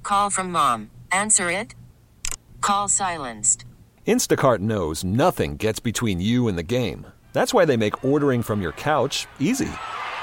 Call from mom. Answer it. Call silenced. Instacart knows nothing gets between you and the game. That's why they make ordering from your couch easy.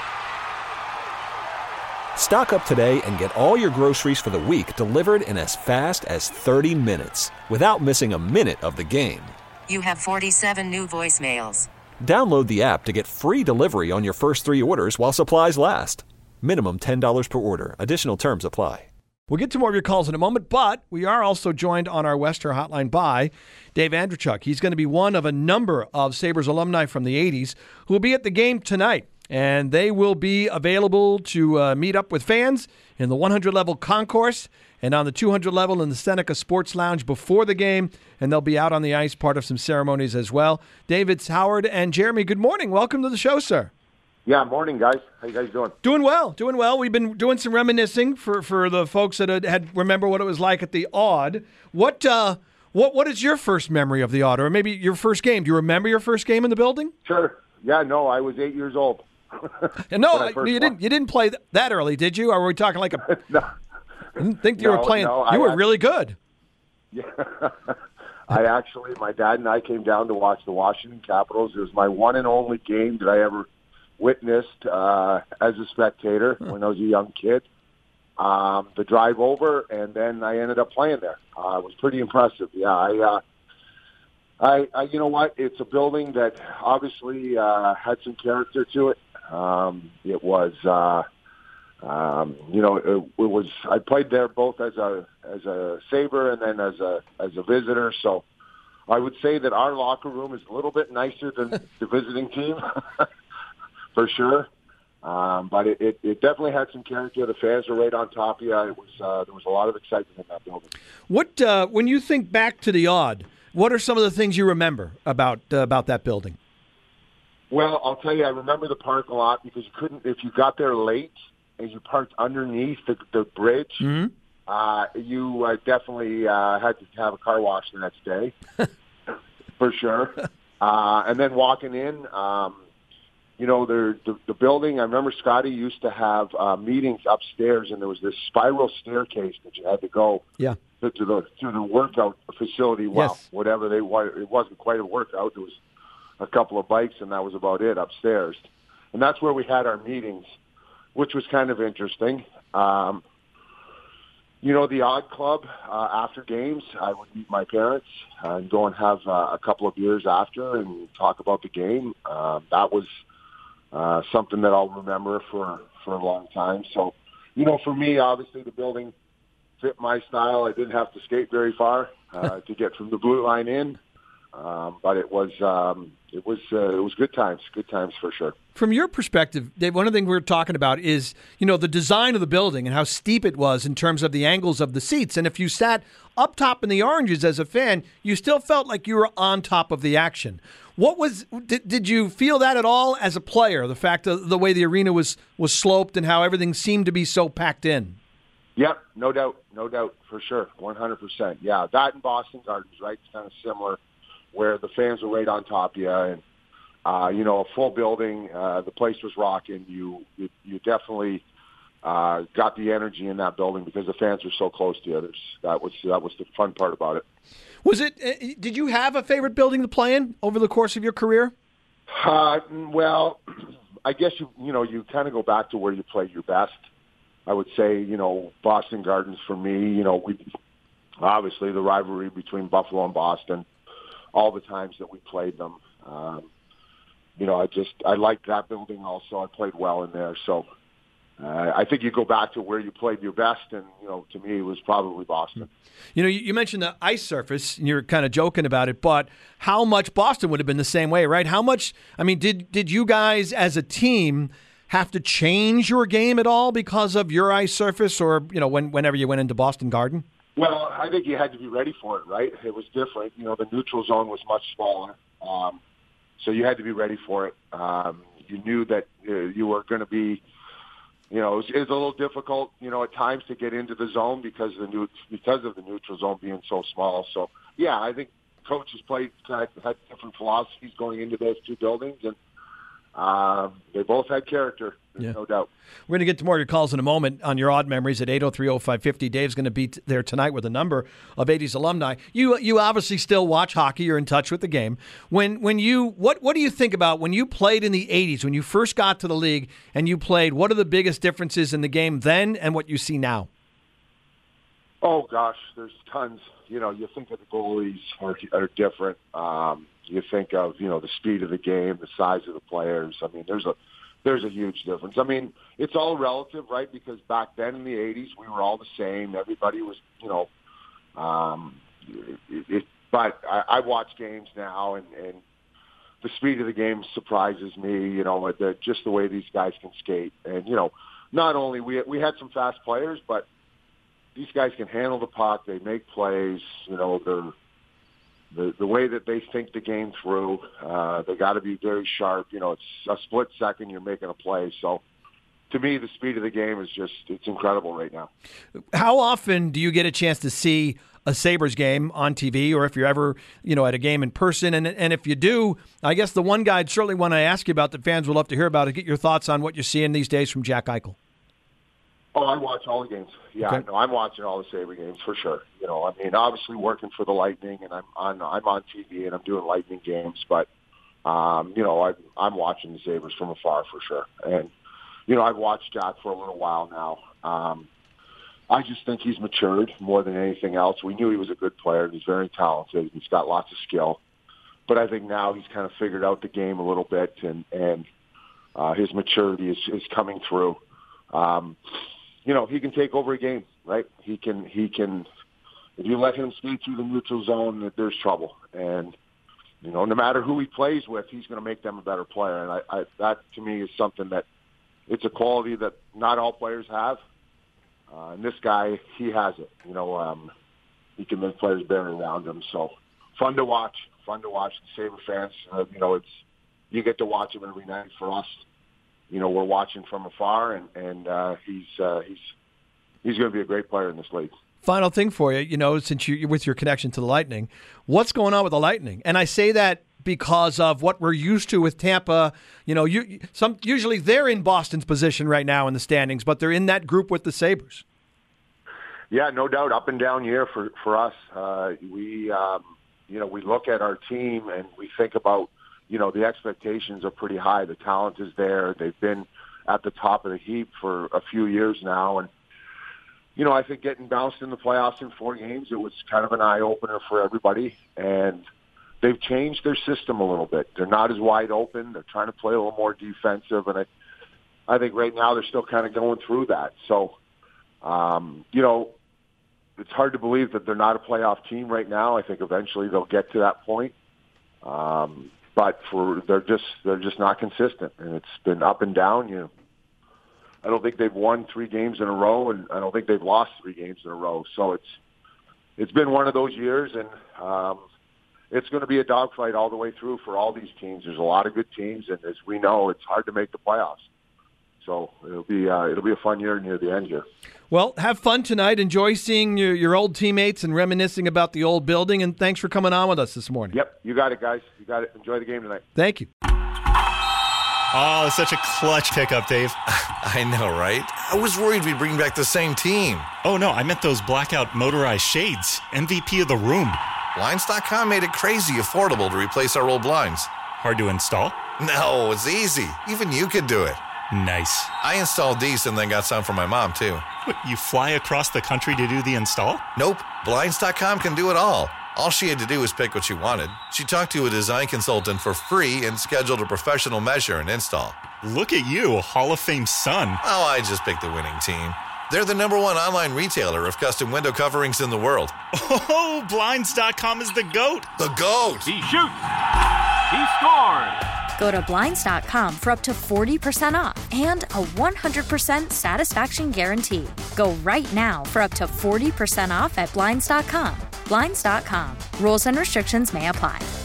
Stock up today and get all your groceries for the week delivered in as fast as 30 minutes without missing a minute of the game. You have 47 new voicemails. Download the app to get free delivery on your first 3 orders while supplies last. Minimum $10 per order. Additional terms apply. We'll get to more of your calls in a moment, but we are also joined on our Wester hotline by Dave Andreychuk. He's going to be one of a number of Sabres alumni from the 80s who will be at the game tonight, and they will be available to meet up with fans in the 100-level concourse and on the 200 level in the Seneca Sports Lounge before the game, and they'll be out on the ice, part of some ceremonies as well. Dave, it's Howard and Jeremy. Good morning. Welcome to the show, sir. Yeah, morning, guys. How you guys doing? Doing well. We've been doing some reminiscing for the folks that had remember what it was like at the Aud. What is your first memory of the Aud, or maybe your first game? Do you remember your first game in the building? Sure. Yeah, no, I was 8 years old. No, you didn't play that early, did you? Or were we talking like a? No. I didn't think you were playing. No, you were really good. Yeah. My dad and I came down to watch the Washington Capitals. It was my one and only game that I ever witnessed as a spectator when I was a young kid. The drive over, and then I ended up playing there. It was pretty impressive. Yeah, I you know what? It's a building that obviously had some character to it. It was, it was. I played there both as a Sabre and then as a visitor. So I would say that our locker room is a little bit nicer than the visiting team. For sure, but it definitely had some character. The fans were right on top of you. It was there was a lot of excitement in that building. What when you think back to the Aud, what are some of the things you remember about that building? Well, I'll tell you, I remember the park a lot because you couldn't, if you got there late and you parked underneath the bridge, you definitely had to have a car wash the next day, for sure. And then walking in. The building, I remember Scotty used to have meetings upstairs, and there was this spiral staircase that you had to go to the workout facility. Well, yes. Whatever it wasn't quite a workout. There was a couple of bikes, and that was about it upstairs. And that's where we had our meetings, which was kind of interesting. The Aud Club, after games, I would meet my parents and go and have a couple of beers after and talk about the game. That was something that I'll remember for a long time. So, for me, obviously the building fit my style. I didn't have to skate very far to get from the blue line in, but it was good times for sure. From your perspective, Dave, one of the things we're talking about is, the design of the building and how steep it was in terms of the angles of the seats. And if you sat up top in the oranges as a fan, you still felt like you were on top of the action. Did you feel that at all as a player, the fact of the way the arena was sloped and how everything seemed to be so packed in? Yep, no doubt, for sure, 100%. Yeah, that and Boston Gardens, right? It's kind of similar, where the fans were right on top of you, and a full building. The place was rocking. You definitely got the energy in that building because the fans were so close to you. That was the fun part about it. Was it? Did you have a favorite building to play in over the course of your career? Well, I guess you kind of go back to where you played your best. I would say Boston Gardens for me. We obviously the rivalry between Buffalo and Boston. All the times that we played them, I liked that building also. I played well in there, so. I think you go back to where you played your best, and, to me, it was probably Boston. You mentioned the ice surface, and you're kind of joking about it, but how much Boston would have been the same way, right? How much, did you guys as a team have to change your game at all because of your ice surface or, whenever you went into Boston Garden? Well, I think you had to be ready for it, right? It was different. The neutral zone was much smaller, so you had to be ready for it. You knew that you were going to be it was a little difficult, at times to get into the zone because of the neutral zone being so small. So, yeah, I think coaches had different philosophies going into those two buildings, and They both had character. There's no doubt. We're going to get to more of your calls in a moment on your odd memories at 803-0550. Dave's going to be there tonight with a number of 80s alumni. You obviously still watch hockey. You're in touch with the game. What do you think about when you played in the 80s, when you first got to the league and you played? What are the biggest differences in the game then and what you see now? Oh, gosh, there's tons. You think of the goalies are different. You think of, the speed of the game, the size of the players. I mean, there's a huge difference. I mean, it's all relative, right? Because back then in the 80s, we were all the same. Everybody was, but I watch games now, and the speed of the game surprises me, just the way these guys can skate. And, not only we had some fast players, but these guys can handle the puck. They make plays. The way that they think the game through, they got to be very sharp. It's a split second, you're making a play. So, to me, the speed of the game is it's incredible right now. How often do you get a chance to see a Sabres game on TV, or if you're ever, at a game in person? And if you do, I guess the one guy I'd certainly want to ask you about that fans would love to hear about is get your thoughts on what you're seeing these days from Jack Eichel. Oh, I watch all the games. Yeah, okay. No, I'm watching all the Sabre games for sure. Obviously working for the Lightning, and I'm on TV and I'm doing Lightning games, but I'm watching the Sabres from afar for sure. And I've watched Jack for a little while now. I just think he's matured more than anything else. We knew he was a good player. He's very talented. He's got lots of skill, but I think now he's kind of figured out the game a little bit, and his maturity is coming through. He can take over a game, right? He can, if you let him skate through the neutral zone, there's trouble. And, no matter who he plays with, he's going to make them a better player. And that to me is something that it's a quality that not all players have. And this guy, he has it. He can make players better around him. So fun to watch. The Sabre fans, you get to watch him every night. For us, we're watching from afar, and he's going to be a great player in this league. Final thing for you, since you're with your connection to the Lightning, what's going on with the Lightning? And I say that because of what we're used to with Tampa. Usually they're in Boston's position right now in the standings, but they're in that group with the Sabres. Yeah, no doubt, up and down year for us. We look at our team and we think about, the expectations are pretty high. The talent is there. They've been at the top of the heap for a few years now. And, I think getting bounced in the playoffs in 4 games, it was kind of an eye-opener for everybody. And they've changed their system a little bit. They're not as wide open. They're trying to play a little more defensive. And I think right now they're still kind of going through that. So, it's hard to believe that they're not a playoff team right now. I think eventually they'll get to that point. But they're just not consistent, and it's been up and down. I don't think they've won 3 games in a row, and I don't think they've lost 3 games in a row. So it's been one of those years, and it's going to be a dogfight all the way through for all these teams. There's a lot of good teams, and as we know, it's hard to make the playoffs. So it'll be a fun year near the end here. Well, have fun tonight. Enjoy seeing your old teammates and reminiscing about the old building. And thanks for coming on with us this morning. Yep, you got it, guys. You got it. Enjoy the game tonight. Thank you. Oh, such a clutch pickup, Dave. I know, right? I was worried we'd bring back the same team. Oh, no, I meant those blackout motorized shades. MVP of the room. Blinds.com made it crazy affordable to replace our old blinds. Hard to install? No, it's easy. Even you could do it. Nice. I installed these and then got some for my mom, too. What, you fly across the country to do the install? Nope. Blinds.com can do it all. All she had to do was pick what she wanted. She talked to a design consultant for free and scheduled a professional measure and install. Look at you, a Hall of Fame son. Oh, I just picked the winning team. They're the #1 online retailer of custom window coverings in the world. Oh, Blinds.com is the GOAT. The GOAT! He shoots. He scores. Go to Blinds.com for up to 40% off and a 100% satisfaction guarantee. Go right now for up to 40% off at Blinds.com. Blinds.com. Rules and restrictions may apply.